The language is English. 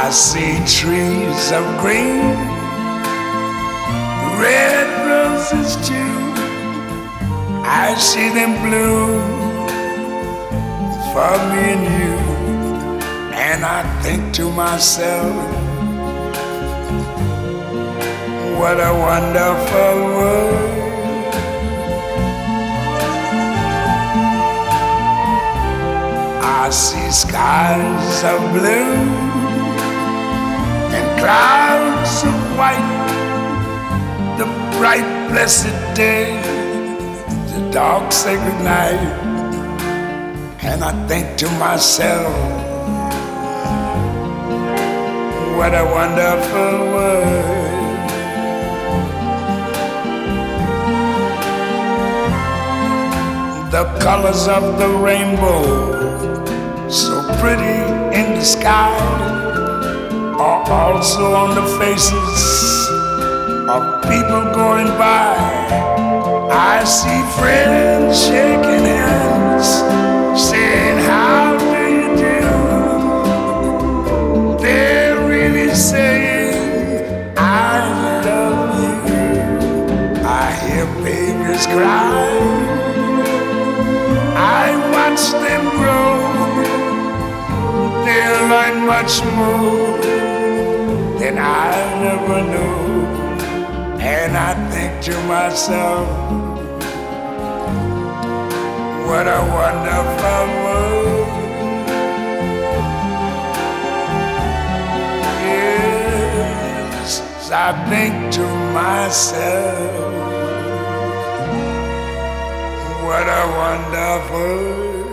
I see trees of green, red roses too. I see them bloom for me and you. And I think to myself, what a wonderful world. I see skies of blue and clouds of white, the bright blessed day, the dark sacred night. And I think to myself, what a wonderful world. The colors of the rainbow, so pretty in the sky, are also on the faces of people going by. I see friends shaking hands, saying, how do you do? They're really saying, I love you. I hear babies cry, I watch them grow. They'll learn much more than I never knew. And I think to myself, what a wonderful world. Yes, I think to myself, what a wonderful world.